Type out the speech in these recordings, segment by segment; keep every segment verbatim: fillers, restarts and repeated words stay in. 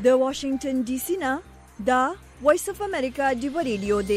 د واشنگټن ډي سي نه دا وایس اف امریکا دی ریډیو دی.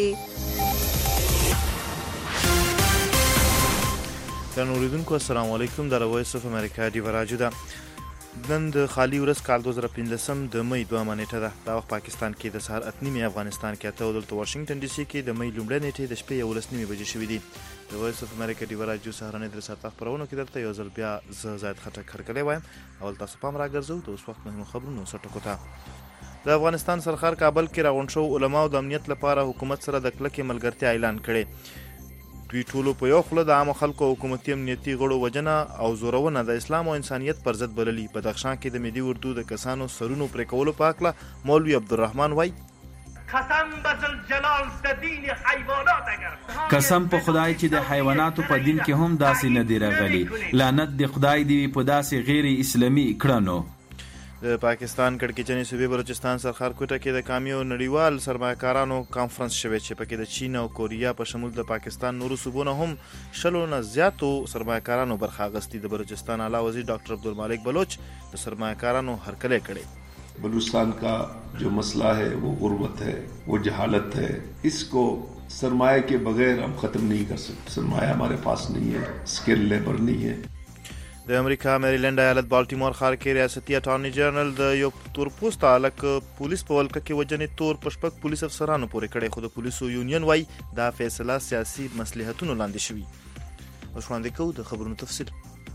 ګرانو اوریدونکو السلام علیکم. د وایس اف امریکا دی راډیو ده. نن د خالی ورځ کال دوه زره پنځلسم د مې دوه نیټه ده. دا وخت پاکستان کې د سهار اته نیمې، افغانستان کې اته او دلته واشنگټن ډي سي کې د مې لومړۍ نیټې د شپې یولس نیمې بجې شوې دي. د وایس اف امریکا دی راډیو سهارنۍ در ساعت خبرونو کې درته یو ځل بیا زه زاید خټک هرکلی وایم. اول تاسو پام راګرځو د اوس وخت مهمو خبرونو سرټکو ته. د افغانستان سرخار کابل کې راغونډ شو علماو د امنیت لپاره حکومت سره د کلکې ملګرتیا اعلان کړي. دوی ټولو په یو خوله د عامو خلکو او حکومتي امنیتي غړو وجنه او زورونه د اسلام او انسانیت پر ضد بللي. بدخشان کې د ملي اردو د کسانو سرونو پرې کولو په هکله مولوي عبدالرحمن وایي قسم به ذوالجلال د دین حیوانات اگر قسم په خدای چې د حیواناتو په دین کې هم داسې نه دی راغلی. لعنت د خدای دی په داسې غیر اسلامي کړنو. د پاکستان کړکېچنې صوبې بلوچستان سرخار کوټه کې د کامیو نړیوال سرمایه‌کارانو کانفرنس شوی چې پکې د چین او کوریا په شمول د پاکستان نورو صوبو نه هم شلو نه زیاتو سرمایه‌کارانو برخه اخیستې. د بلوچستان اعلی وزیر ډاکټر عبدالمالک بلوچ د سرمایه‌کارانو هرکلی کړی. بلوچستان کا جو مسئلہ ہے وہ غربت ہے، وہ جہالت ہے. اس کو سرمایہ کے بغیر ہم ختم نہیں کر سکتے. سرمایہ ہمارے پاس نہیں ہے، اسکل لیبر نہیں ہے. د امریکا میریلینډ ایالت بالټیمور ښار کې ریاستي اټارني جنرال د یو تورپوسته هلک پولیس په ولکه کې وژنې تور په شپږ پولیس افسرانو پورې کړی، خو د پولیسو یونین وایي دا فیصله سیاسي مصلحتونو لاندې شوي. اوس وړاندې کوو د خبرونو تفصیل.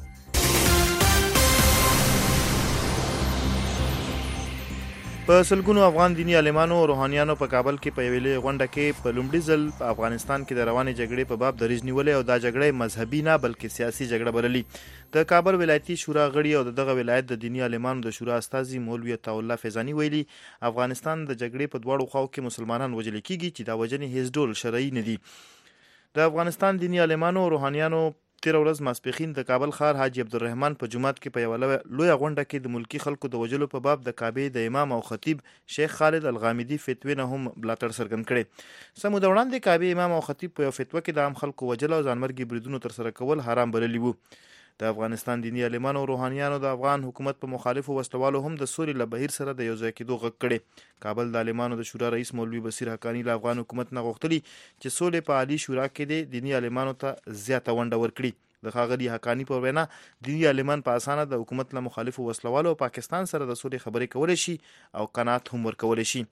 په سلګونو افغان دیني عالمانو او روحانیانو په کابل کې په یوې لویې غونډه کې په لومړي ځل په افغانستان کې د روانې جګړې په باب دریځ نیولی او دا جګړه مذهبي نه بلکې سیاسي جګړه بللي. د کابل ولایتي شورا غړي او دغه ولایت د دیني عالمانو د شورا استازي مولوي عطاالله فیضاني ویلي افغانستان د جګړې په دواړو خواو کې مسلمانان وژل کیږي چې دا وژنې هیڅ ډول شرعي نه دي. د افغانستان دیني عالمانو او روحانیانو تیر ورځ ماسپښین د کابل ښار حاجي عبدالرحمن په جومات کې په یوه لویه غونډه کې د ملکي خلکو د وژلو په باب د کعبې د امام او خطیب شیخ خالد الغامدي فتوی نه هم ملاتړ څرګند کړی. څه موده وړاندې کعبې امام او خطیب په یو فتوه کې د عام خلکو وژل او ځانمرګي بریدونو ترسره کول حرام بللي وو. د افغانستان دیني عالمانو او روحانیانو د افغان حکومت په مخالفو وسلوالو هم د سولې له بهیر سره د یو ځای کېدو غږ کړی. کابل د عالمانو د شورا رئیس مولوي بصیر حقانی له افغان حکومت نه غوښتلي چې سولې په عالي شورا کې د دیني عالمانو ته زیاته ونډه ورکړي. د ښاغلي حقانی په وینا دیني عالمان په اسانه د حکومت له مخالفو وسلوالو او پاکستان سره د سولې خبرې کولی شي او قناعت هم ورکولی شي.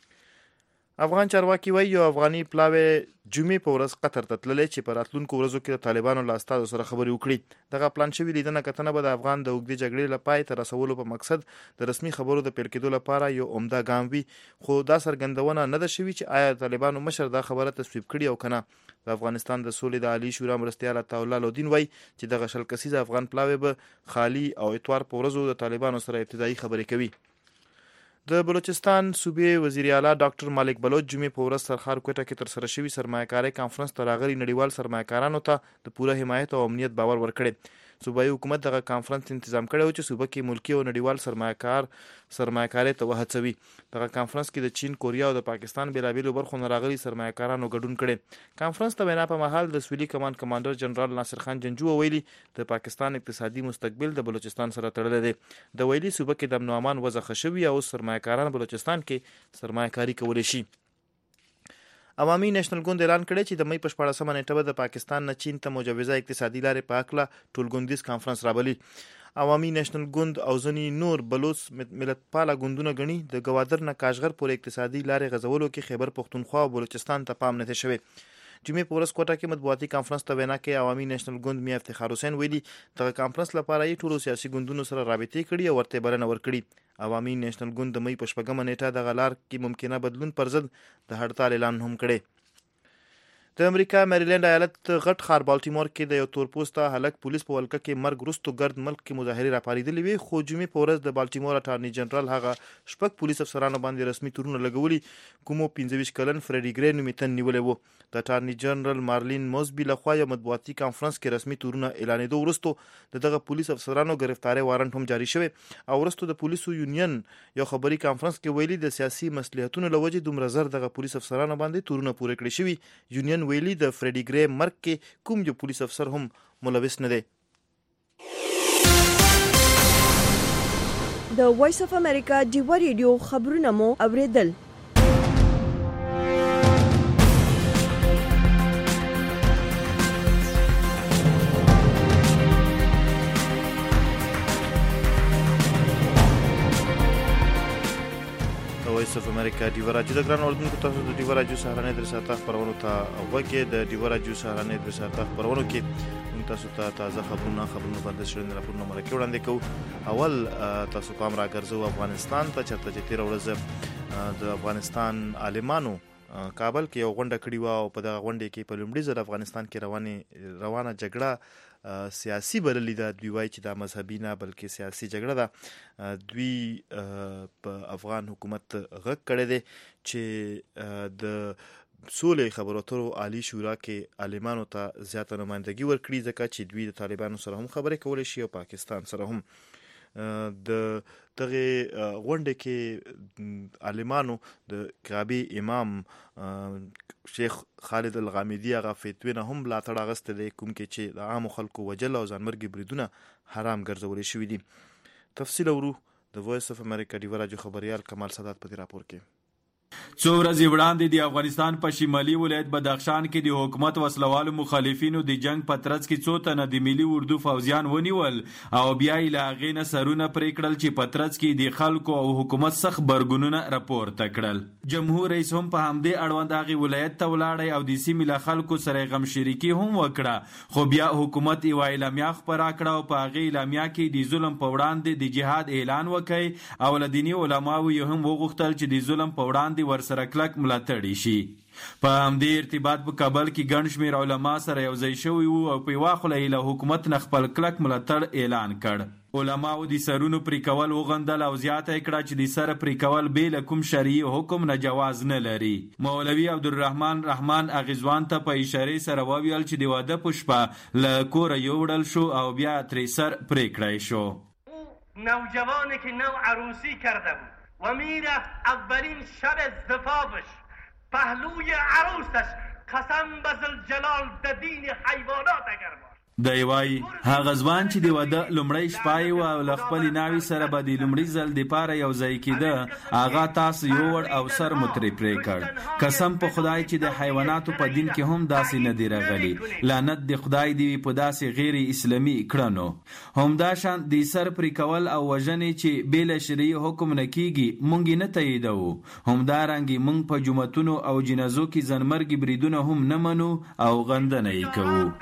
افغان چارواکي وایي یو افغاني پلاوی جمعې په ورځ قطر ته تللی چې په راتلونکو ورځو کې د طالبانو له استازو سره خبرې وکړي. دغه پلان شوي لیدنه کتنه به د افغان د اوږدې جګړې له پای ته رسولو په مقصد د رسمي خبرو د پیل کېدو لپاره یو عمده ګام وي، خو دا څرګندونه نه ده شوې چې آیا طالبانو مشر دا خبره تصویب کړي او که نه. د افغانستان د سولې د عالی شورا مرستیال عطاالله لودین وایي چې دغه شل کسیزه افغان پلاوی به خالي او اتوار په ورځو د طالبانو سره ابتدایي خبرې کوي. د بلوچستان صوبې وزیر اعلی ډاکټر مالک بلوچ جمعې په ورځ سرخار کوټه کې ترسره شوي سرمایه‌کارۍ کانفرنس ته راغلي نړیوال سرمایه‌کارانو ته د پوره حمایت او امنیت باور ورکړی. صوبایي حکومت دغه کانفرنس تنظیم کړی و چې صوبه کې ملکي او نړیوال سرمایه‌کار سرمایه‌کارۍ ته وهڅوي. دغه کانفرنس کې د چین، کوریا او د پاکستان بېلابېلو برخو نه راغلي سرمایه‌کارانو ګډون کړی. کانفرنس ته وینا په مهال د سویلي کمان کمانډر جنرال ناصر خان جنجو ویلي د پاکستان اقتصادي مستقبل د بلوچستان سره تړلی دی. د ویلي صوبه کې د امن او امان وضع ښه شوي او سرمایه‌کاران بلوچستان کې سرمایه‌کاري کولی شي. عوامي نېشنل ګوند اعلان کړی چې د مې په شپاړسمه نیټه به د پاکستان نه چین ته مجوزه اقتصادي لارې په هکله ټولګوندیز کانفرنس رابلي. عوامي نېشنل ګوند او ځینې نور بلوچ ملتپاله ګوندونه ګڼي د ګوادر نه کاشغر پورې اقتصادي لارې غځولو کې خیبر پښتونخوا او بلوچستان ته پام نه دی شوی. جمعې په ورځ کوټه کې مطبوعاتي کانفرنس ته وینا کې عوامي نېشنل ګوند میا افتخار حسین ویلي دغه کانفرنس لپاره یې ټولو سیاسي ګوندونو سره رابطې کړي او ورته بلنه ورکړي. عوامي نېشنل ګوند د مې په شپږمه نیټه دغه لار کې ممکنه بدلون پر ضد د هړتال اعلان هم کړی. د امریکا میریلینډ ایالت غټ ښار بالټیمور کې د یو تورپوسته هلک پولیس په ولکه کې مرګ وروسته ګرد ملک کې مظاهرې راپارېدلې وې، خو جمعې په ورځ د بالټیمور اټارني جنرال هغه شپږ پولیس افسرانو باندې رسمي تورونه لګولي کومو پنځه ویشت کلن فریډي ګرې نومې تن نیولی و. د اټارني جنرال مارلین موزبي لخوا یو مطبوعاتي کانفرنس کې رسمي تورونه اعلانېدو وروسته د دغه پولیس افسرانو ګرفتارۍ وارنټ هم جاري شوی او وروسته د پولیسو یونین یو خبري کانفرنس کې ویلي د سیاسي مصلحتونو له وجې دومره زر دغه پولیس افسرانو باندې تورونه پوره کړي شوي. یونین ویلي د فریډي ګرې مرګ کې کوم یو پولیس افسر هم ملوث نه دی. د وایس اف امریکا ډیوا ریډیو خبرونه مو اوریدل. وایس اف امریکا ډیوا راډیو د ګران اوردونکو تاسو د ډیوا راډیو سهارنۍ درې ساعته خبرونو ته وګورئ. د ډیوا راډیو سهارنۍ درې ساعته خبرونو کې موږ تاسو ته تازه خبرونه خبرونه باندې شړل راپورونه مرکه وړاندې کوو. اول تاسو پام راګرځو افغانستان ته، چرته چې تیر ورځ د افغانستان عالمانو کابل کې یو غونډه کړې و او په دغه غونډه کې په لومړي ځل افغانستان کې روانه روانه جګړه سیاسي بللې ده. دوی وایي چې دا مذهبي نه بلکې سیاسي جګړه ده. دوی په افغان حکومت غږ کړی دی چې د سولې خبرو اترو عالی شورا کې عالمانو ته زیاته نمایندګي ورکړي، ځکه چې دوی د طالبانو سره هم خبرې کولی شي او پاکستان سره هم. د دغه غونډه کې عالمانو د کعبه امام شیخ خالد الغامدی هغه فتوی نه هم ملاتړ اغسته دی، کوم کې چې د عام خلکو وجل او ځانمرګي بریدونه حرام ګرځولي شوي دي. تفصیل اورو د وایس اف امریکا ډیوا راډیو خبريال کمال سادات په دې راپور کې. څو ورځې وړاندې د افغانستان په شمالي ولایت بدخشان کې د حکومت وسلوالو مخالفینو د جنگ په ترڅ کې څو تنه د ملي اردو فوجیان ونیول او بیا یې له هغې نه سرونه پرې کړل چې په ترڅ کې د خلکو او حکومت سخت غبرګونونه راپورته کړل. جمهور رئیس هم په همدې اړوند هغې ولایت ته ولاړی او د سیمې له خلکو سره غم شریکي هم وکړه، خو بیا حکومت یوه اعلامیه خپره کړه او په هغې اعلامیه کې د ظلم په وړاندې د جهاد اعلان وکړ او له دیني علماو یې هم وغوښتل چې د ظلم په وړاندې ورسره کلک ملاتړ شي. په همدې ارتباط په کابل کې ګڼ شمېر علما سره یوځای شوي وو او په یوه خوله یې له حکومت نه خپل کلک ملاتړ اعلان کړ. علماو د سرونو پرې کول وغندل او زیاته یې کړه چې د سره پرې کول بې له کوم شرعي حکم نه جواز نه لري. مولوي عبدالرحمن رحمان اغیزوان ته په اشارې سره وویل چې د واده په شپه له کوره یوړل شو او بیا ترې سر پرې کړی شو. نوجوانی که نو عروسی کرده بود و میرفت اولین شب زفافش پهلوی عروسش قسم به ذوالجلال د دین حیوانات اگر باشد. دی وایي هغه ځوان چې د واده لومړی شپه یې وه او له خپلې ناوې سره به د لومړي ځل دپاره یو ځای کېده، هغه تاسو یوړ او سر مو ترې پرې کړ. قسم په خدای چې د حیواناتو په دین کې هم داسې نه دی راغلی. لعنت د خدای دی په داسې غیر اسلامي کړنو. همدا شان د سر پرې کول او وژنې چې بې له شرعي حکم نه کېږي موږ یې نه تاییدوو. همدارنګې موږ په جوماتونو او جنازو کې ځانمرګي بریدونه هم نه منو او غندنه یې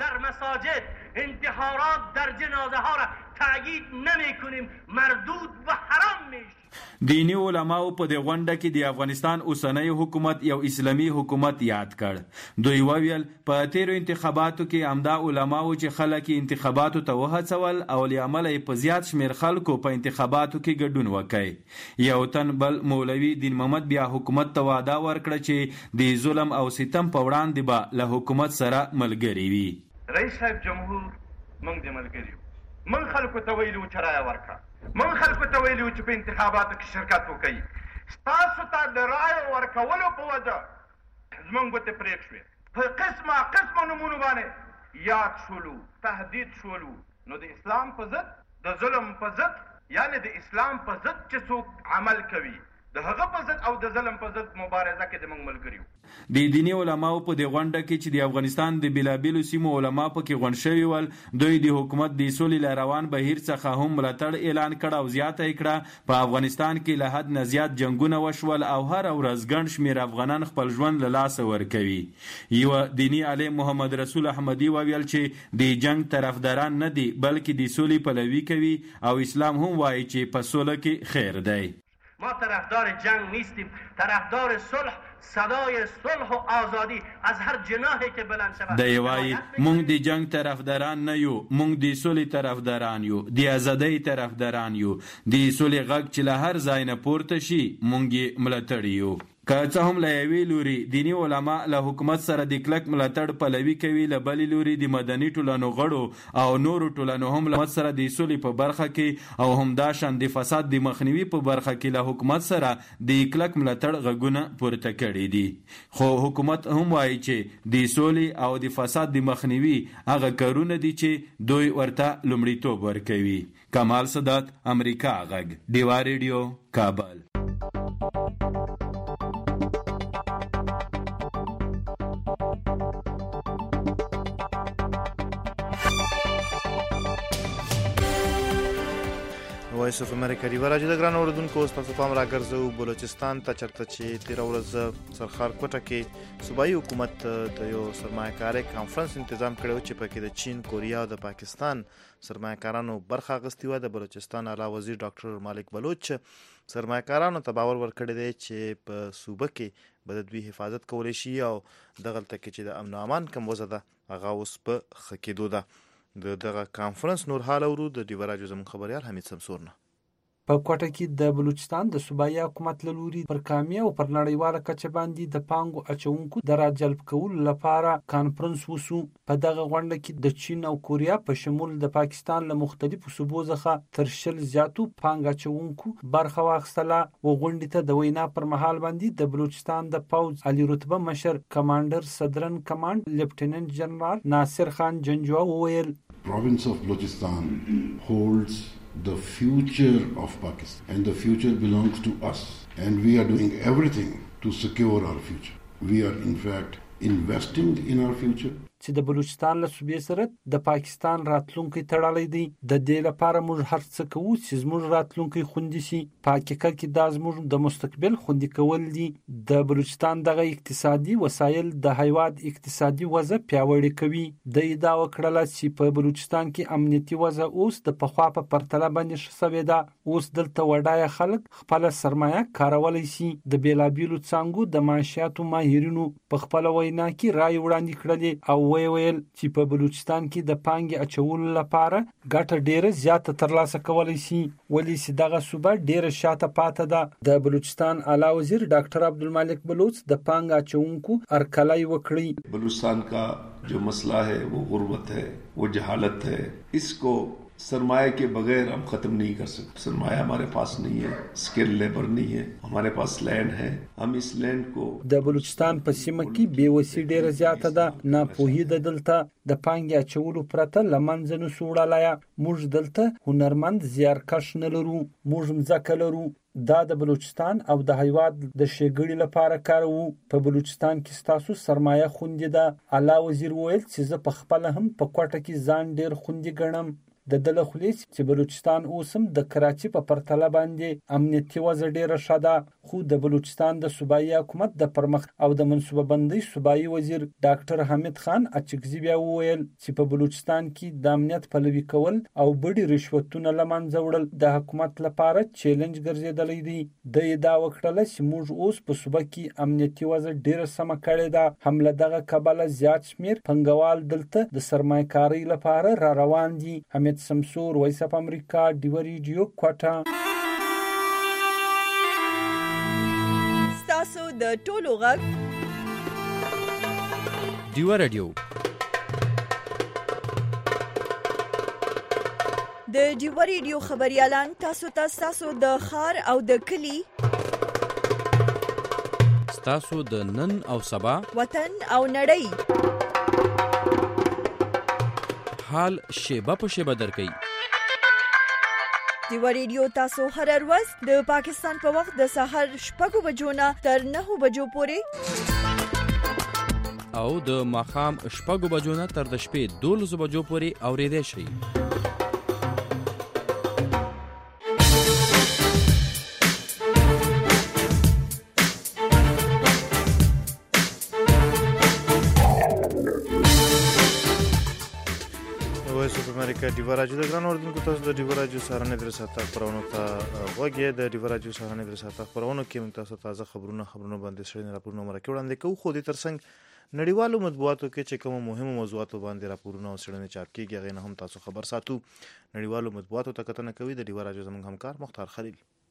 کوو. انتحارات در جنازه ها را تأیید نمی کنیم، مردود و حرام میشه. دینی علماو په دې غونډه کې د افغانستان اوسنی حکومت یو اسلامي حکومت یاد کړ. دوی وویل په تیرو انتخاباتو کې همدا علماو چې خلک انتخاباتو ته وهڅول او له امله یې په زیات شمېر خلکو په انتخاباتو کې ګډون وکړ. یو تن بل مولوي دین محمد بیا حکومت ته وعده ورکړه چې د ظلم او ستم په وړاندې به له حکومت سره ملګري وي. رئیس صاحب جمهور موږ د ملګري یو، موږ خلکو ته ویلي وو چې رایه ورکړه، موږ خلکو ته ویلي وو چې په انتخاباتو کې شرکت وکړي. ستاسو ته د رایې ورکولو په وجه زموږ ګوتې پرېښ شوې، په قسمه قسمه نومونو باندې یاد شولو، تهدید شولو. نو د اسلام په ضد، د ظلم په ضد، یعنی د اسلام په ضد چې څوک عمل کوي د هغه په ضد او د ظلم په ضد مبارزه کې د موږ ملګري یو. د دیني علماو په دې غونډه کې چې د افغانستان د بېلابېلو سیمو علما پکې غونډ شوي ول، دوی د حکومت د سولې له روان بهیر څخه هم ملاتړ اعلان کړ او زیاته یې کړه په افغانستان کې له حد نه زیات جنګونه وشول او هر ورځ ګڼ شمېر افغانان خپل ژوند له لاسه ورکوي. یوه دیني عالم محمد رسول احمدي وویل چې د جنګ طرفداران نه دي بلکې د سولې پلوي کوي او اسلام هم وایي چې په سوله کې خیر دی. ما طرفدار جنگ نیستیم، طرفدار صلح، صدای صلح و آزادی از هر جناحی که بلند شود. دی وایي موږ د جنگ طرفداران نه یو، موږ د سولې طرفداران یو، د ازادۍ طرفداران یو، د سولې غږ چې له هر ځای نه پورته شي موږ یې ملاتړ یو. که څه هم له یوې لوري دیني علما له حکومت سره د کلک ملاتړ پلوي کوي، له بلې لوري د مدني ټولنو غړو او نورو ټولنو هم له حکومت سره د سولې په برخه کې او همداشان د فساد د مخنیوي په برخه کې له حکومت سره د کلک ملاتړ غږونه پورته کړي دي. خو حکومت هم وایي چې د سولې او د فساد د مخنیوي هغه کارونه دي چې دوی ورته لومړیتوب ورکوي. کمال صدات، امریکا غږ، ډیوا ریډیو، کابل. وایس اف امریکا ډیوا راډیو د ګران اوریدونکو اوس تاسو پام راګرځو بلوچستان ته، چرته چې تیره ورځ سرخار کوټه کې صوبایي حکومت د یو سرمایه‌کارۍ کانفرنس تنظیم کړی و چې پکې د چین، کوریا او د پاکستان سرمایه‌کارانو برخه اخیستې وه. د بلوچستان اعلی وزیر ډاکټر مالک بلوچ سرمایه‌کارانو ته باور ورکړی دی چې په صوبه کې به د دوی حفاظت کولی شي او دغلته کې چې د امن او امان کم وضع ده هغه اوس په ښه کېدو ده. د دغه کانفرنس نور حال اورو د ډیوا راډیو زموږ خبریال حمید سمسور نه. په کوټه کې د بلوچستان د صوبایي حکومت له لوري پر قامي او پر نړیواله کچه باندې د پانګو اچونکو د راجلب کولو لپاره کانفرنس وسو. په دغه غونډه کې د چین او کوریا په شمول د پاکستان له مختلفو صوبو څخه تر شل زیاتو پانګ اچونکو برخه واخیستله. و غونډې ته د وینا پر مهال باندې د بلوچستان د پوځ عالی رتبه مشر کمانډر صدرن کمانډ لیفټیننټ جنرال ناصر خان جنجوا وویل Province of Balochistan holds the future of Pakistan and the future belongs to us and we are doing everything to secure our future. We are in fact investing in our future. چې د بلوچستان له صوبې سره د پاکستان راتلونکی تړلی دی. د دې لپاره موږ هر څه کوو چې زموږ راتلونکی خوندي شي. په حقیقت کې دا زموږ د مستقبل خوندي کول دي. د بلوچستان دغه اقتصادي وسایل د هیواد اقتصادي وضع پیاوړې کوي. د ادعا وکړله چې په بلوچستان کې امنیتي وضع اوس د پخوا په پرتله باندې ښه شوې ده. اوس دلته وډایه خلک خپله سرمایه کارولی شي. د بېلابېلو څانګو د معاشیاتو ماهرینو په خپله وینا کې رایې وړاندې کړلې او ویې ویل چې په بلوچستان کې د پانګې اچولو لپاره ګټه ډیره زیاته ترلاسه کولی شي، ولې چې دغه صوبه ډیره شاته پاته ده. د بلوچستان اعلی وزیر ډاکټر عبدالمالک بلوچ د پانګ اچونکو هرکلی وکړي. بلوچستان کا جو مسئلہ ہے وہ غربت ہے، وہ جہالت ہے، اس کو सरमाए के बगैर हम खत्म नहीं कर सकते. सरमाया हमारे पास नहीं है, स्किल लेबर नहीं है, हमारे पास लैंड है. हम इस लैंड को د بلوچستان په سیمه کې بیوسي ډیره زیاته ده. ناپوهي د دلته د پانګې اچولو پرته له منځه نشو وړلی. موږ دلته هنرمند زیارکش نه لرو، موږ مځکه لرو. دا د بلوچستان او د هیواد د ښېګړې لپاره کاروو. په بلوچستان کې ستاسو سرمایه خوندي ده. اعلی وزیر وویل چې زه په خپله هم په کوټه کې ځان ډیر خوندي ګڼم. د ده له خولې چې بلوچستان اوس هم د کراچي په پرتله باندې امنیتي وضع ډیره ښه ده. خو د بلوچستان د صوبایي حکومت د پرمخ او د منصوبه بندۍ صوبایي وزیر ډاکټر حمید خان اچکزي بیا وویل چې په بلوچستان کې د امنیت پلوي کول او بډې رشوتونه له منځه وړل د حکومت لپاره چیلنج ګرځېدلی دی. د ادعا وکړله چې موږ اوس په صوبه کې امنیتي وضع ډیره سمه کړې ده. هم له دغه کبله زیات شمېر پانګوال دلته د سرمایه‌کارۍ لپاره را روان دي. حمید سمسور، وایس اف امریکا، ډیوا ریډیو، کوټه. ستاسو د ټولو غږ ډیوا ریډیو. د ډیوا ریډیو خبريالان تاسو ته تاسو د خار او د کلی تاسو د نن او سبا وطن او نړۍ حال شیبه په شیبه درکې. ډیوا ریډیو تاسو هر ورځ د پاکستان په وخت د سحر شپږ بجو نه تر نهه بجو پورې او د ماښام شپږ بجو نه تر د شپې دولس بجو پورې اورېدای شئ. امریکا ډیوا راډیو د ګران اوریدونکو تاسو د ډیوا راډیو سهارنۍ درې ساعته خبرونو ته غوږ یې. د ډیوا راډیو سهارنۍ درې ساعته خبرونو کې موږ تاسو تازه خبرونه خبرونه باندې شړنې راپورونه مرکه وړاندې کوو. خو د ترڅنګ نړیوالو مطبوعاتو کې چې کوم مهمو موضوعاتو باندې راپورونه او شړنې چاپ کیږي هغه نه هم تاسو خبر ساتو. نړیوالو مطبوعاتو ته کتنه کوي د ډیوا راډیو زموږ همکار مختار خلیل.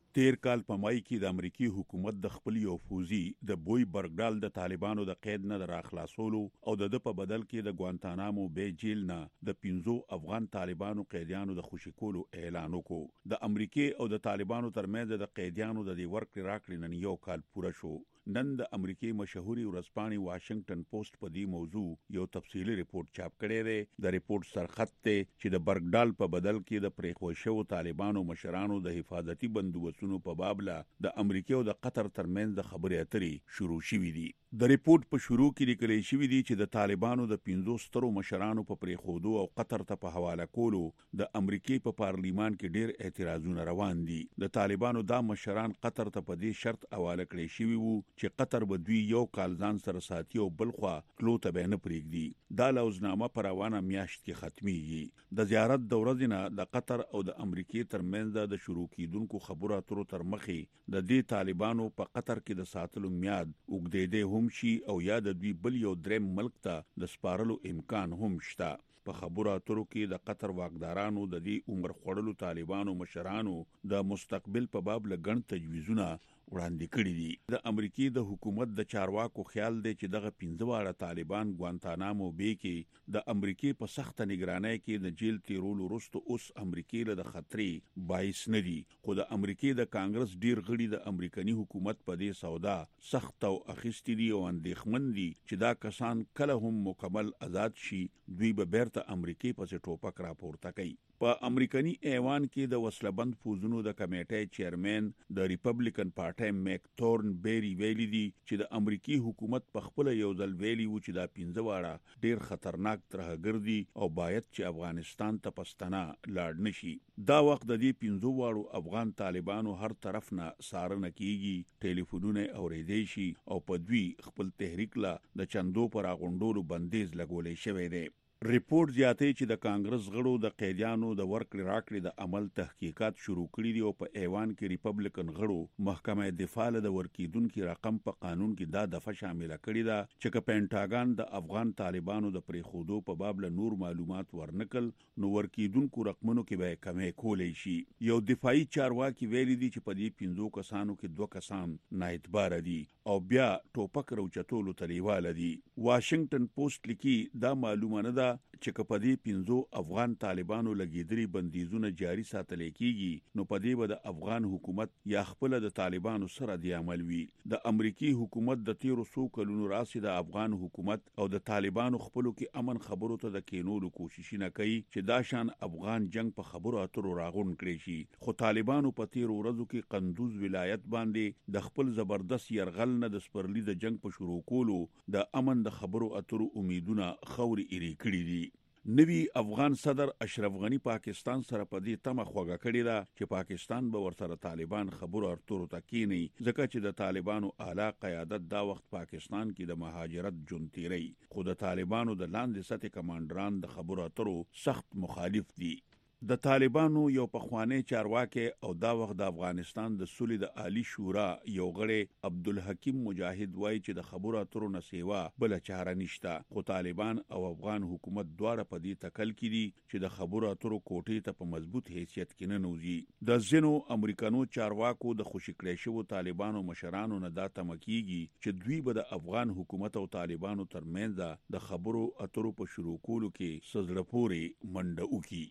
تیر کال په مای کې د امریکای حکومت د خپل یو فوزي د بوی برګډال د طالبانو د قید نه د راخلاصولو او د په بدل کې د ګوانتانامو بی جیل نه د پنځو افغان طالبانو قیدیانو د خوشی کولو اعلان وکړ. د امریکای او د طالبانو ترمنځ د قیدیانو د دې ورکړې راکړې نن یو کال پوره شو. نن د امریکای مشهوري ورځپاڼې واشنگټن پوسټ په دې موضوع یو تفصیلی ریپورت چاپ کړی دی. د ریپورت سرخط ته چې د برګډال په بدل کې د پریښو شو طالبانو مشرانو د حفاظتي بندوبستونو په باب له د امریکای او د قطر ترمنځ د خبرې اترې شروع شوې دي. د ریپورت په شروع کې لیکل شوی دی چې د طالبانو د پنځو سترو مشرانو په پریښودو او قطر ته په حواله کولو د امریکای په پارلیمان کې ډېر اعتراضونه روان دي. د طالبانو دا مشران قطر ته په دې شرط حواله کړی شوی وو چې قطر به دوی یو کال ځان سره ساتي او بلخوا کلو ته به نه پرېږدي. دا لوزنامه په روانه میاشت کې ختمیږي. د زیارت د ورځې نه د قطر او د امریکای ترمنځ د شروع کیدونکو خبرو اترو تر مخې د دې طالبانو په قطر کې د ساتلو میاد اوږدېدی هم شي او یا د دوی بل یو دریم ملک ته د سپارلو امکان هم شته. په خبرو اترو کې د قطر واکدارانو د دې عمر خوړلو طالبانو مشرانو د مستقبل په باب لګڼ تجویزونه وړاندې کړي دي. د امریکای د حکومت د چارواکو خیال دی چې دغه پنځه واړه طالبان ګوانتانامو بی کې د امریکای په سخت نگرانۍ کې د جیل تیرولو وروسته اوس امریکای له خطرې باعث نه دي. خو د امریکای د کانګرس ډیر غړي د امریکایي حکومت په دې سودا سخت او اخیستي دي او اندېښمن دي چې دا کسان کله هم مکمل آزاد شي دوی به بیرته امریکای پسې ټوپک راپورته کوي. په امریکایي ایوان کې د وسلبند فوزونو د کمیټې چیرمن د ریپبلیکن پارټي میک تورن بیری ویلي دي چې د امریکایي حکومت په خپل یو ځل ویلي و چې دا پنځه واړه ډیر خطرناک ترهګردي او باید چې افغانستان ته پښتنه لاړ نشي. دا وخت د دې پنځه واړو افغان طالبانو هر طرف نه سارنه کیږي، ټلیفونونه اورېدای شي او په دوی خپل تحریک لا د چندو پر غونډولو بندیز لګولې شوی دی. ریپورت زیاتې چې د کانګرس غړو د قیدیانو د ورکړې راکړې د عمل تحقیقات شروع کړي دي او په ایوان کې ریپبلیکن غړو محکمه دفاع له د ورکیدونکو رقم په قانون کې دا دفعه شامل کړي ده چې که پینټاګان د افغان طالبانو د پریښودو په باب له نور معلومات ورنکل نو ورکیدونکو رقمونو کې به کمې کولې شي. یو دفاعي چارواکي ویلي دي چې په دې پنځو کسانو کې دوه کسان نااعتبار دي او بیا ټوپک روچتولو ته لیواله دي. واشنگټن پوسټ لیکي دا معلومه نه ده چې که په دې پنځو افغان طالبانو لګیدلي بندیزونه جاری ساتل کېږي نو په دې به د افغان حکومت یا خپل د طالبانو سره دی عمل وي. د امریکای حکومت د تیرو څو کلونو راځي د افغان حکومت او د طالبانو خپلو کې امن خبرو ته د کینولو کوشش نه کوي چې دا شان افغان جنگ په خبرو اترو راغون کړی شي. خو طالبانو په تیرو ورځو کې قندوز ولایت باندې د خپل زبردست يرغل نه د سپرلی د جنگ په شروع کولو د امن د خبرو اترو امیدونه خوري اری کړی دي. نوی افغان صدر اشرف غنی پاکستان سره په دې تمه خوګه کړې ده چې پاکستان به ورسره طالبان خبرو اترو ته کینی ځکه چې د طالبانو اعلی قیادت دا وخت پاکستان کې د مهاجرت جون تیری خو د طالبانو د لاندې سطح کمانډران د خبرو اترو سخت مخالف دي. د طالبانو یو پخوانی چارواکي او دا وخت د افغانستان د سولې د عالی شورا یو غړی عبدالحکیم مجاهد وایي چې د خبرو اترو نه سیوا بل چاره نشته. خو طالبان او افغان حکومت دواړه په دې تکل کې دي چې د خبرو اترو کوټې ته په مضبوط حیثیت کې نه نوځي. د ځینو امریکانو چارواکو د خوشی کړی شوو طالبانو مشرانو نه دا تمه کیږي چې دوی به د افغان حکومت او طالبانو ترمنځ د خبرو اترو په شروع کولو کې سزړه پورې منډه وکړي.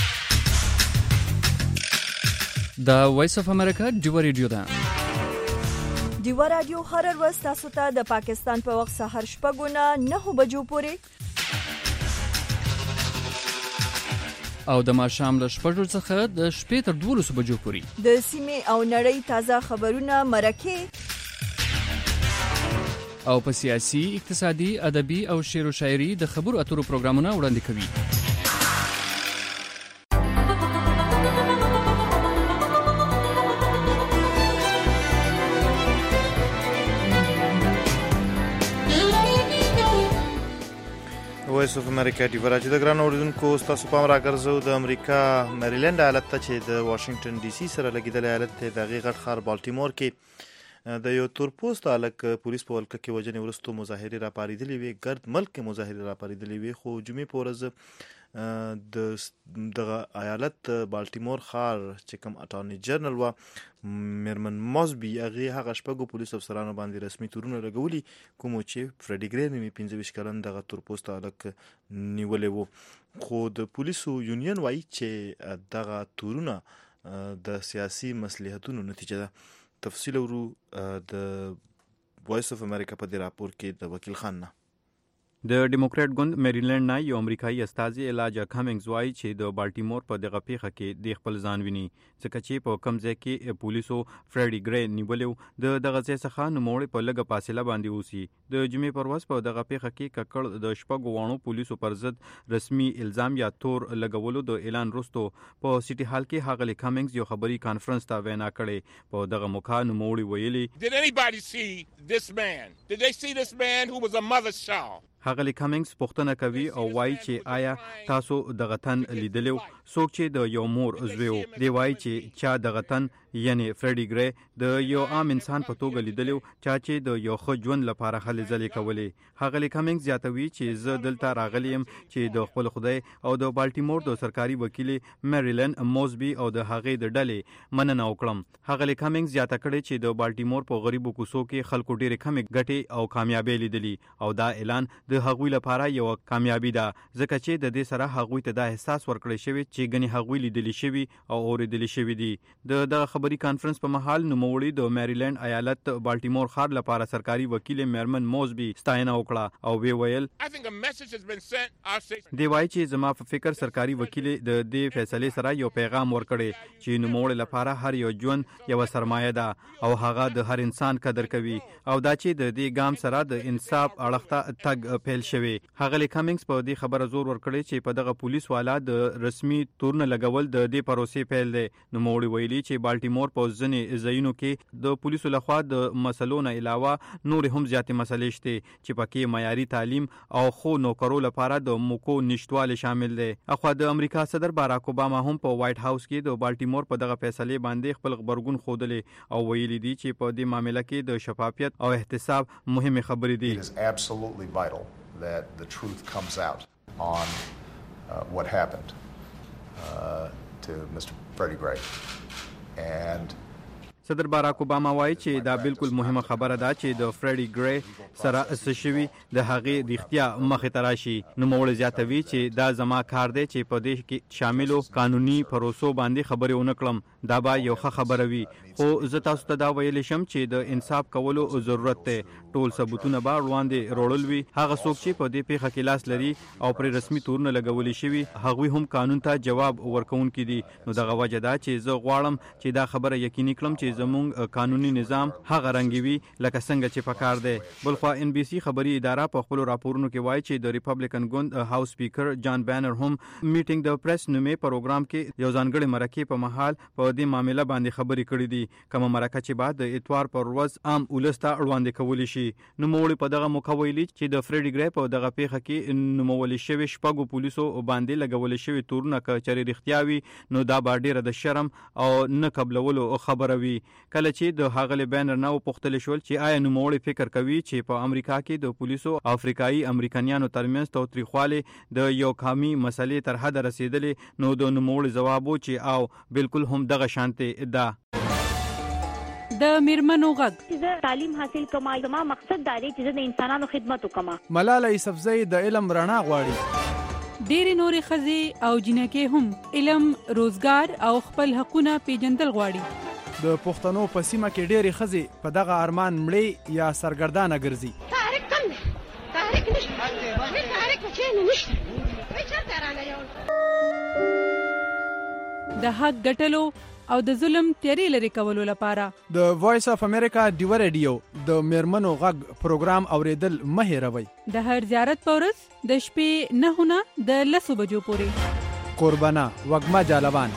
د وایس اف امریکا ډیو ریډیو ده. ډیو رادیو هر ورځ تاسو ته د پاکستان په وخت سهار شپږ نه نه بجو پورې او د ماښام له شپږو څخه د شپې تر دولسو بجو پورې د سیمې او نړۍ تازه خبرونه مرکه او په سیاسي، اقتصادي، ادبي او شعر و شاعري د خبرو اترو پروګرامونه وړاندې کوي. وایس اف امریکا ډیو راځي د ګران اوریدونکو تاسو پام راګرځو د امریکا میریلند ایالت ته چې د واشنگټن ډي سي سره لګیدل ایالت ته د غیغت خار بالټیمور کې د یو تورپوست هلک پولیس په ولکه کې وژنې وروسته مظاهرې راپارېدلې وې، ګرد ملک کې مظاهرې راپارېدلې وې، خو جمعې په ورځ د دغه ایالت بالټیمور ښار چې کوم اټارني جنرال وه میرمن ماسبي، هغې هغه شپږو پولیس افسرانو باندې رسمي تورونه لګولي کومو چې فرېډي ګرې نومې پنځه ویشت کلن دغه تورپوسته هلک نیولی و. خو د پولیسو یونین وایي چې دغه تورونه د سیاسي مصلحتونو نتیجه ده. تفصیل ورو د وایس اف امریکا په دې راپور کې د وکیل خان نه. د ډیموکریټ ګوند میریلند نه یو امریکایي استازي ایلاجا کمینګز وایي چې د بالټیمور په دغه پیښه کې د خپل ځان ویني، ځکه چې په کوم ځای کې پولیسو فرېډي ګرې نیولی و د دغه ځای څخه نوموړی په لږه فاصله باندې اوسي. د جمعې پر ورځ په دغه پیښه کې ککړ د شپږو واړو پولیسو پر ضد رسمي الزام یا تور لګولو د اعلان وروسته په سټي هال کې ښاغلي کمینګز یو خبري کانفرنس ته وینا کړې. په دغه موقع نوموړی ویلي ښاغلي کمینګز پوښتنه کوي او وایي چې آیا تاسو دغه تن لیدلی و؟ څوک چې د یو مور زوی و. دی وایي چې چا دغه تن یعنی فرېډي ګرې د یو عام انسان په توګه لیدلی و، چا چې د یو ښه ژوند لپاره هلې ځلې کولې. ښاغلي کمینګز زیاتوي چې زه دلته راغلی یم چې د خپل خدای او د بالټیمور د سرکاري وکیلې میریلند موزبي او د هغې د ډلې مننه وکړم. ښاغلي کمینګز زیاته کړې چې د بالټیمور په غریبو کوڅو کې خلکو ډېرې کمې ګټې او کامیابۍ لیدلي او دا اعلان د هغوی لپاره یو کامیابی ده، ځکه چې د دې سره هغوی ته دا احساس ورکړی شوی چې ګنې هغوی لیدلی شوي او اوریدلی شوي دي. د دغه خبري کانفرنس په مهال نوموړي د میریلند ایالت بالټیمور ښار لپاره سرکاري وکیل میرمن موزبي ستاینه وکړه او وی ویل دی وایي چې زما په فکر سرکاري وکیل د دې فیصلې سره یو پیغام ورکړي چې نوموړي لپاره هر یو ژوند یو سرمایه ده او هغه د هر انسان قدر کوي او دا چې د دې ګام سره د انصاف اړخ ته تګ پیل شوی. ښاغلي کمینګز په دې خبره زور ورکړی چې په دغه پولیس والا د رسمي تورونه لګول د دې پروسې پیل دی. نوموړي ویلي چې بالټیمور په ځینې ځایونو کې د پولیسو لخوا د مسلو نه علاوه نورې هم زیاتې مسلې شته چې پکې معیاري تعلیم او خو نوکرو لپاره د موکو نشتوالی شامل دی. اخوا د امریکا صدر باراک اوباما هم په وایټ هاوس کې د بالټیمور په دغه فیصلې باندې خپل غبرګون ښودلی او ویلي دي چې په دې معامله کې د شفافیت او احتساب مهمې خبرې دي. that the truth comes out on uh, what happened uh, to Mister Freddie Gray. And صدر باراک اوباما وایي چې دا بالکل مهمه خبره ده چې د فرېډي ګرې سره څه شوي د هغې رښتیا مخې ته راشي. نوموړی زیاتوي چې دا زما کار دی چې په دې کې شاملو قانوني پروسو باندې خبرې ونه کړم، دا به یو ښه خبره وي. خو زه تاسو ته دا ویلی شم چې د انصاف کولو ضرورت دی. ټول ثبوتونه به وړاندې روړل وي. هغه څوک چې په دې پیښه کې لاس لري او پرې رسمي تورونه لګولی شوي هغوی هم قانون ته جواب ورکوونکي دي. نو دغه وجه ده چې زه غواړم چې دا خبره یقیني کړم چې زموږ قانوني نظام هغه رنګوي لکه څنګه چې پکار دی. بلخوا ان بي سي خبري اداره په خپل راپورونو کې وایي چې د ریپبلیکن ګوند هاوس سپیکر جان بانر هم میټینګ د پریس نومې پروګرام کې یو ځانګړي مرکې په مهال په دې معامله باندې خبرې کړې دي، کومه مرکه چې بعد د اتوار پر ورځ عام ولس ته وړاندې کولی شي. نوموړي په دغه موقع ویلي چې د فرېډي ګرې په دغه پیښه کې نومولي شوي شپږو پولیسو باندې لګولي شوي تورونه که چېرې رښتیا وي نو دا به ډېره د شرم او نه قبلولو خبره وي. کله چې د هغلي بانر نه وپوښتل شول چې آیا نوموړي فکر کوي چې په امریکا کې د پولیسو افریقایي امریکایانو ترمنځ تاوتریخوالی د یو قومي مسلې تر حده رسیدلی، نو د نوموړي ځواب و چې او بالکل هم دغه شانتې ده. د میرمنو غږ زه تعلیم حاصل کوم، زما مقصد دا دی چې زه د انسانانو خدمت وکړم. ملاله یوسفزۍ د علم رڼا غواړي. ډېرې نورې ښځې او جنکې هم علم، روزګار او خپل حقونه پیژندل غواړي. د پښتنو په سیمه کې ډېرې ښځې په دغه ارمان مړې یا سرګردانه ګرځي. تحریک کم دی، تحریک نشته، تحریک په چینه نشته، وای چېرته رانه یو د حق ګټلو او د ظلم تیارې لرې کولو لپاره د وایس اف امریکا ډیو ریډیو د میرمنو غږ پروګرام اوریدل مه هېروئ. د هر زیارت په ورځ د شپې نهو نه د لسو بجو پورې. قربانه وږمه جالبان.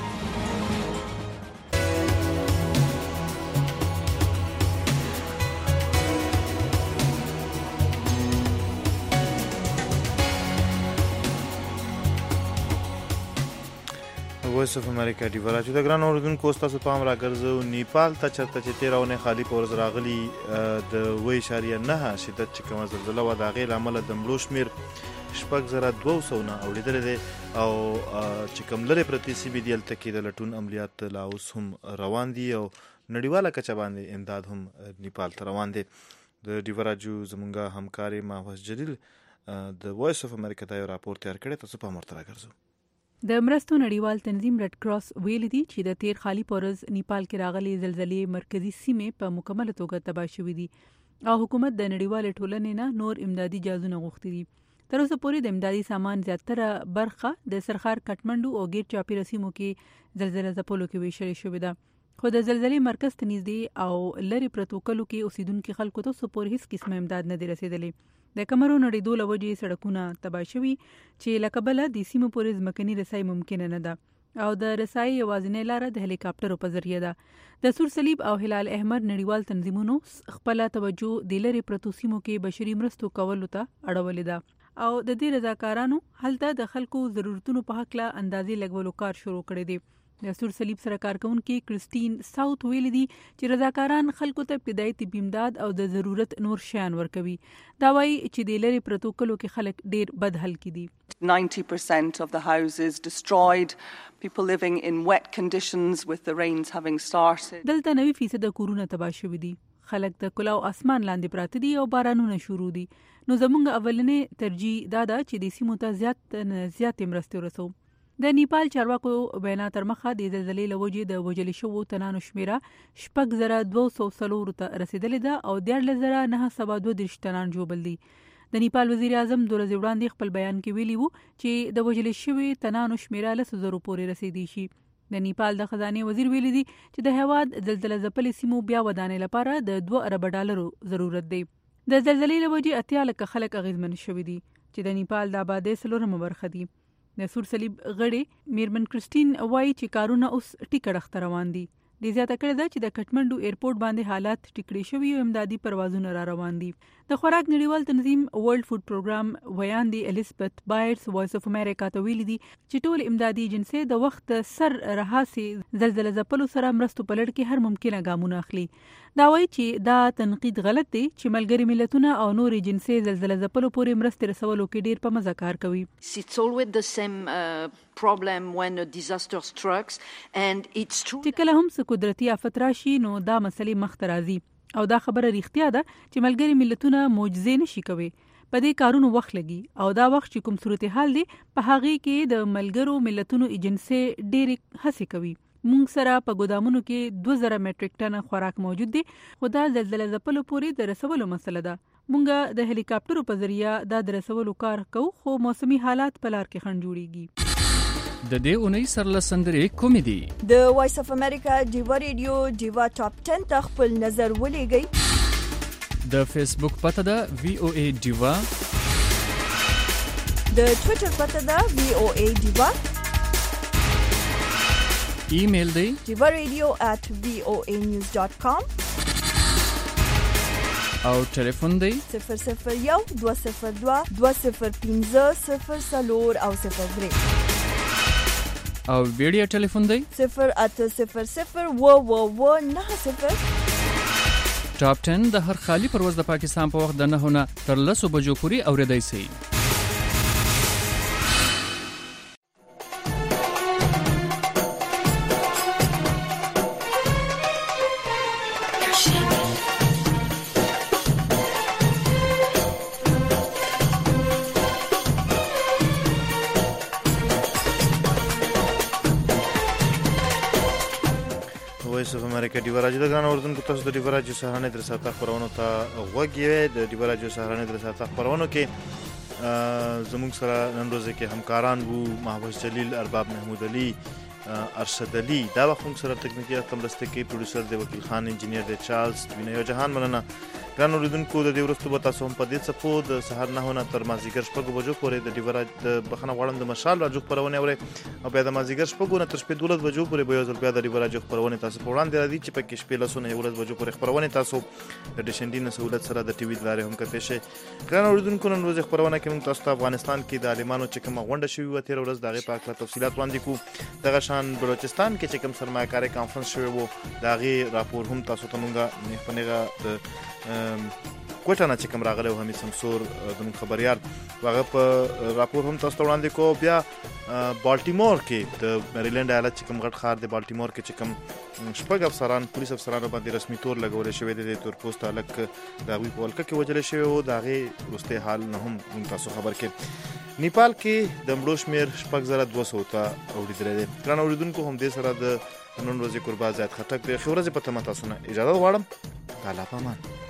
وایس اف امریکا دی ورچو د ګران اوردونکو تاسو پام راګرځو نیپال ته چرته چې تیرونه خالی پورز راغلی د وې اشاریه نه شدت چې کوم زلزلہ و د غیر عمل د ملو شمیر شپږ زره دوه سوه نه اوریدل دي او چې کوم لري پرتی سی بي دی ال تکي د لټون عملیات لا اوس هم روان دي او نړیواله کچه باندې امداد هم نیپال ته روان دي د دی ورچو زمونږه همکاري ماوس جلیل د وایس اف امریکا ته راپور تیار کړی تاسو په مرته راګرځو. د مرستو نړیوال تنظیم رد کراس ویل دي چې د تیر خالی پورز نیپال کې راغلي زلزلې مرکزی سیمه په مکمل توګه تباه شوې دي او حکومت د نړیوال ټولنې نه نور امدادي جازونه غوښتي دي. تر اوسه پورې د امدادي سامان زیاتره برخه د سرخار کټمنډو او ګیر چاپی رسیمو کې زلزلہ ځپلو کې ویشل شوې ده. خو د زلزلې مرکز ته نږدې او لری پروتوکولو کې اوسیدونکو خلکو ته څه پورې هیڅ قسم امداد نه دی رسیدلی. د کمرو نړیدو لوجې سړکونه تباه شوي چې لکه بله د سیمو پورې ځمکني رسای ممکنه نه ده او د رسای یوازینۍ لاره د هلیکاپټرو په ذریعه ده. د سور صلیب او هلال احمر نړیوال تنظیمونو خپل توجه د لری پرتو سیمو کې بشري مرستو کولو ته اړولې ده او د دې رضاکارانو هلته د خلکو ضرورتونو په حق له اندازې لګولو کار شروع کړی دی. د سور صلیب سره کارکونکي کرستین ساوث ویل دي چې رضاکاران خلکو ته ابتدایي طبي امداد او د ضرورت نور شیان ورکوي. دا وایي چې د لری پروتوکولو کې خلک ډیر بد حل کې دي. ninety percent of the houses destroyed, people living in wet conditions with the rains having started. دلته نوي فیصد کورونه تباه شوي دي. خلک د کلاو اسمان لاندې پراته دي او بارانونه شروع دي. نو زمونږ اولنې ترجیح دا ده چې د سیمو ته زیات زیات مرستې ورسو. د نیپال چارواکو بینا تر مخه د زلزلې لوجې د وجل شوو تنانو شمیره شپږ زره دوه سوه څلور ته رسیدلې ده او دیارلس زره نهه سوه دوه دېرش تنان ژوبل دي. د نیپال وزیر اعظم دوه ورځې وړاندې خپل بیان کې ویلي وو چې د وجل شوي تنانو شمیره لسو زرو پورې رسیدي شي. د نیپال د خزانې وزیر ویلي دي چې د هیواد زلزلہ ځپلې سیمو بیا ودانې لپاره د دوه ارب ډالرو ضرورت دی. د زلزلې لوجې اتیا لکه خلک اغیزمن شوي دي چې د نیپال د آبادۍ څلورمه برخه دي. د سور صلیب غړي میرمن کرستین وایي چې کارونه اوس ټیکړه خطر روان دي. د زیاته کړه ده چې د کټمنډو ایرپورټ باندې حالات ټیکړي شوي او امدادي پروازونه را روان دي. د خوراک نړیوال تنظیم ورلد فود پروګرام ویاندې الیزابت بایرز وایس اف امریکا ته ویلي دي چې ټول امدادي ایجنسۍ د وخت سر رهاسي زلزلہ ځپلو سره مرستو په لړ کې هر ممکنه ګامونه اخلي. دا وایي چې دا تنقید غلط دی چې ملګري ملتونه او نور ایجنسۍ زلزلہ ځپلو پورې مرستې رسولو کې ډیر په مزه کار کوي. It's always the same uh, problem when a disaster strikes and it's true. چې کله هم څه قدرتي آفت راشي نو دا مسلې مخ ته راځي او دا خبره ریښتیا ده چې ملګري ملتونه معجزې نشي کوي. په دې کارونو وخت لګي او دا وخت چې کوم صورتحال دی په هغې کې د ملګرو ملتونو ایجنسۍ ډېرې هڅې کوي. مونږ سره په ګودامونو کې دوه زره میټریک ټن خوراک موجود دی خو دا زلزلہ ځپلو پورې د رسولو مسله ده. مونږ د هلیکاپټرو په ذریعه دا د رسولو کار کوو خو موسمي حالات په لار کې خنډ جوړیږي. د دې اونۍ سرلسندرې کومې دي؟ د وایس اف امریکا ډیوا ریډیو ډیوا ټاپ ټن ته خپل نظر ولېږئ. د فیسبوک پته ده وی او ای ډیوا. د ټویټر پته ده وی او ای ډیوا. ایمیل دی ډیوا ریډیو at وی او ای نیوز ډاٹ کام. او ټلیفون دی صفر صفر یو دوه صفر دوه دوه صفر پنځه صفر څلور او صفر درې. او ویډیو ټلیفون دی صفر اته صفر صفر و و و نه صفر. ټاپ ټن د هر خالی پرواز د پاکستان په وخت د نهو نه تر لسو بجو پورې اوریدای شي. وایس اف امریکا ډیوا راډیو د ګران اوردونکو تاسو د ډیوا راډیو سهارنۍ درې ساعته خبرونو ته غوږ یې. د ډیوا راډیو سهارنۍ درې ساعته خبرونو کې زموږ سره نن ورځ کې همکاران وو ماوس جلیل، ارباب محمود علي، ارشد علي. دا وخت موږ سره تکنیکی مرسته کوي پروډوسر دی وکیل خان، انجینیر دی چارلز، وینه یو جهان مننه. ګران اوریدونکو د دې وروسته به تاسو هم په دې څپو د سهار نهو نه تر مازدیګر شپږو بجو پورې د ډیوه د بخښنه غواړم د مشال راډیو خپرونې اورئ او بیا د مازدیګر شپږو نه تر شپې دولس بجو پورې به یو ځل بیا د ډیوه راډیو خپرونې تاسو په وړاندې راځي چې پکې شپې لسو نه یولس بجو پورې خپرونې تاسو د ډیش ان ډي نه سهولت سره د ټي وي د لارې هم کتلی شئ. ګران اوریدونکو نن ورځې خپرونه کې موږ تاسو ته افغانستان کې د عالمانو چې کومه غونډه شوې وه تېره ورځ د هغې په هکله تفصیلات وړاندې کړو. دغه شان بلوچستان کې چې کوم سرمایه‌کارۍ کانفرنس شوی و د هغې راپور هم تاسو ته موږ په نغه د کوټه نه چې کوم راغلی و حمید سمسور زموږ خبریال هغه په راپور هم تاسو ته وړاندې کوو. بیا بالټیمور کې د میریلینډ ایالت چې کوم غټ ښار دی بالټیمور کې چې کوم شپږ افسران پولیس افسرانو باندې رسمي تور لګولی شوی دی د تورپوسته هلک د هغوی په ولکه کې وژلی شوی و. د هغې وروستی حال نه هم موږ تاسو خبر کړي. نیپال کې د مړو شمېر شپږ زره دوه سوو ته اوړېدلی دی. ګران اورېدونکو همدې سره د نن ورځې کوربه زیات خټک دی. ښې ورځې په تمه تاسو نه اجازه غواړم. الله په امان.